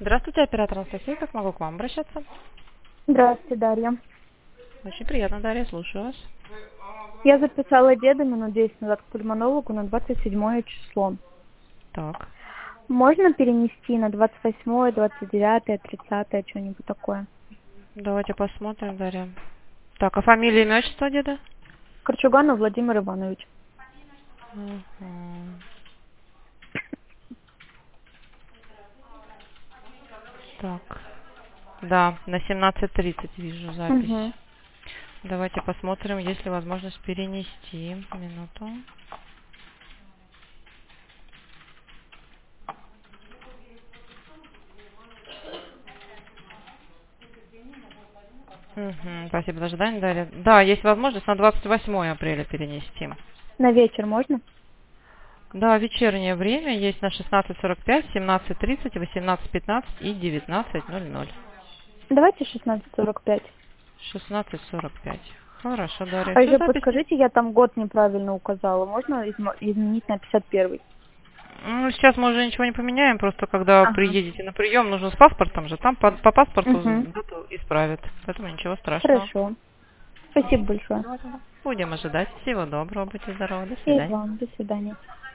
Здравствуйте, оператор Анастасия. Как могу к вам обращаться? Здравствуйте, Дарья. Очень приятно, Дарья. Слушаю вас. Я записала деда минут 10 назад к пульмонологу на 27 число. Так. Можно перенести на 28, 29, 30, что-нибудь такое? Давайте посмотрим, Дарья. Так, а фамилия, имя, отчество деда? Корчуганов Владимир Иванович. Мгм. Так. Да, на 17:30 вижу запись. Угу. Давайте посмотрим, есть ли возможность перенести. Минуту. Мгм. Спасибо за ожидание, Дарья. Да, есть возможность на 28 апреля перенести. На вечер можно? Да, вечернее время есть на 16:45, 17:30, 18:15 и 19:00. Давайте 16:45. 16:45. Хорошо, Дарья. А Все, еще запись. подскажите, я там год неправильно указала. Можно изменить на 51? Сейчас мы уже ничего не поменяем, просто когда Ага. приедете на прием, нужно с паспортом же, там по паспорту Угу. дату исправят, поэтому ничего страшного. Хорошо. Спасибо большое. Будем ожидать. Всего доброго, будьте здоровы, до И свидания. вам. До свидания.